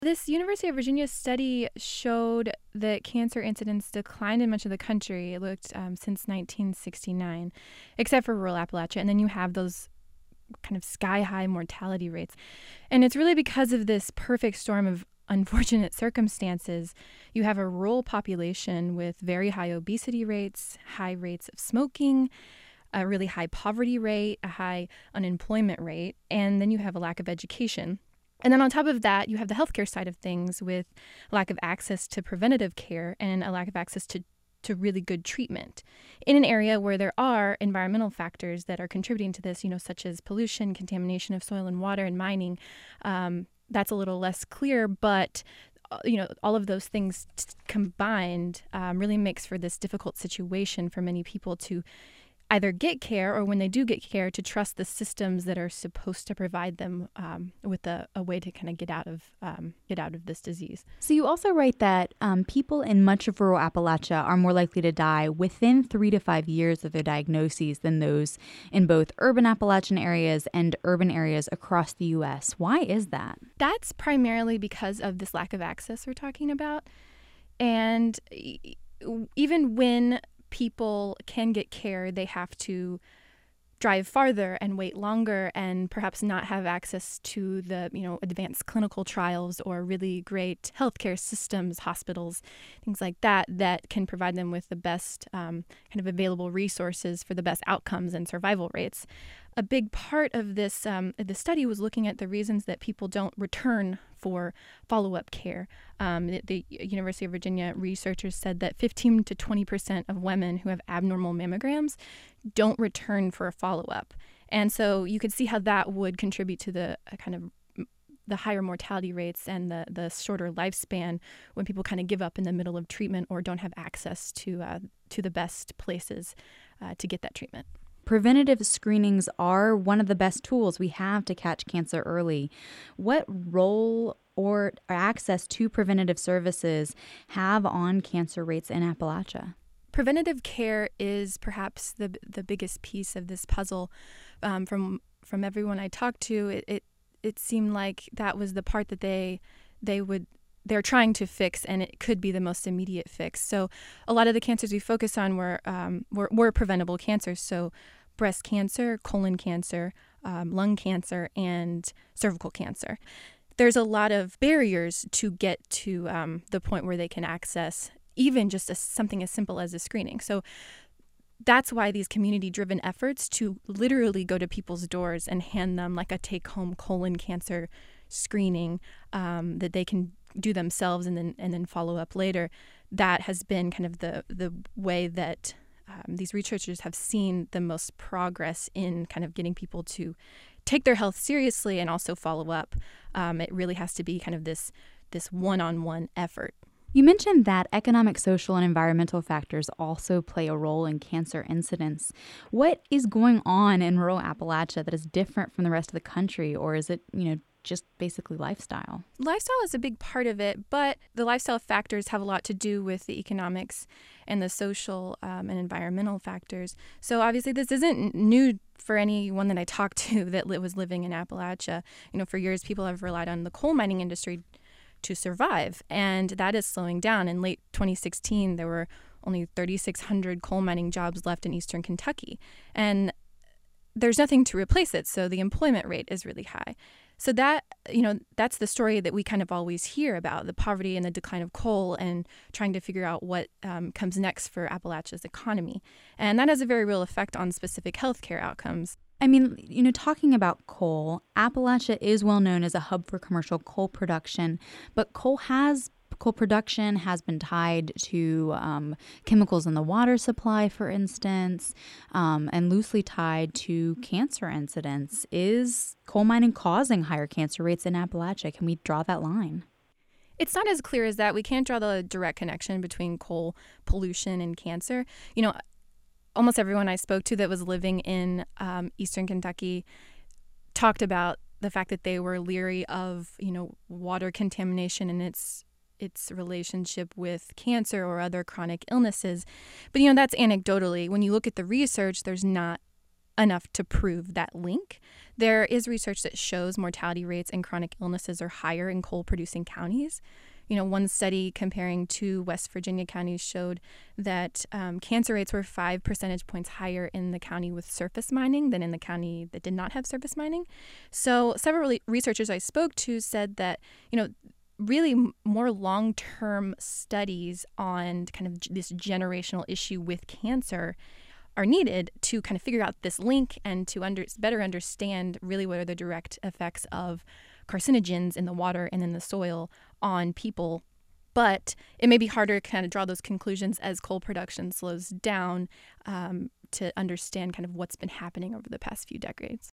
This University of Virginia study showed that cancer incidence declined in much of the country. It looked since 1969, except for rural Appalachia. And then you have those kind of sky-high mortality rates. And it's really because of this perfect storm of unfortunate circumstances. You have a rural population with very high obesity rates, high rates of smoking, a really high poverty rate, a high unemployment rate, and then you have a lack of education. And then on top of that, you have the healthcare side of things with lack of access to preventative care and a lack of access to really good treatment in an area where there are environmental factors that are contributing to this, such as pollution, contamination of soil and water, and mining. That's a little less clear, but all of those things combined really makes for this difficult situation for many people to either get care, or when they do get care, to trust the systems that are supposed to provide them with a way to kind of get out of this disease. So you also write that people in much of rural Appalachia are more likely to die within 3 to 5 years of their diagnoses than those in both urban Appalachian areas and urban areas across the U.S. Why is that? That's primarily because of this lack of access we're talking about. And even when people can get care, they have to drive farther and wait longer and perhaps not have access to the advanced clinical trials or really great healthcare systems, hospitals, things like that can provide them with the best kind of available resources for the best outcomes and survival rates. A big part of this the study was looking at the reasons that people don't return for follow-up care. The University of Virginia researchers said that 15 to 20% of women who have abnormal mammograms don't return for a follow-up. And so you could see how that would contribute to the kind of the higher mortality rates and the shorter lifespan when people kind of give up in the middle of treatment or don't have access to the best places to get that treatment. Preventative screenings are one of the best tools we have to catch cancer early. What role or access to preventative services have on cancer rates in Appalachia? Preventative care is perhaps the biggest piece of this puzzle. From everyone I talked to, it seemed like that was the part that they're trying to fix, and it could be the most immediate fix. So a lot of the cancers we focus on were preventable cancers. So breast cancer, colon cancer, lung cancer, and cervical cancer. There's a lot of barriers to get to the point where they can access even just something as simple as a screening. So that's why these community-driven efforts to literally go to people's doors and hand them like a take-home colon cancer screening that they can do themselves and then follow up later, that has been kind of the way that these researchers have seen the most progress in kind of getting people to take their health seriously and also follow up. It really has to be kind of this one-on-one effort. You mentioned that economic, social, and environmental factors also play a role in cancer incidence. What is going on in rural Appalachia that is different from the rest of the country, or is it, just basically lifestyle? Lifestyle is a big part of it, but the lifestyle factors have a lot to do with the economics and the social and environmental factors. So obviously this isn't new for anyone that I talked to that was living in Appalachia. For years people have relied on the coal mining industry to survive, and that is slowing down. In late 2016, there were only 3,600 coal mining jobs left in eastern Kentucky, and there's nothing to replace it, so the employment rate is really high. So that's the story that we kind of always hear about, the poverty and the decline of coal and trying to figure out what comes next for Appalachia's economy. And that has a very real effect on specific healthcare outcomes. I mean, talking about coal, Appalachia is well known as a hub for commercial coal production, but coal production has been tied to chemicals in the water supply, for instance, and loosely tied to cancer incidents. Is coal mining causing higher cancer rates in Appalachia? Can we draw that line? It's not as clear as that. We can't draw the direct connection between coal pollution and cancer. Almost everyone I spoke to that was living in eastern Kentucky talked about the fact that they were leery of, water contamination and its relationship with cancer or other chronic illnesses. But, that's anecdotally. When you look at the research, there's not enough to prove that link. There is research that shows mortality rates and chronic illnesses are higher in coal-producing counties. One study comparing two West Virginia counties showed that cancer rates were 5 percentage points higher in the county with surface mining than in the county that did not have surface mining. So several researchers I spoke to said that, really more long-term studies on kind of this generational issue with cancer are needed to kind of figure out this link and to better understand really what are the direct effects of carcinogens in the water and in the soil on people. But it may be harder to kind of draw those conclusions as coal production slows down to understand kind of what's been happening over the past few decades.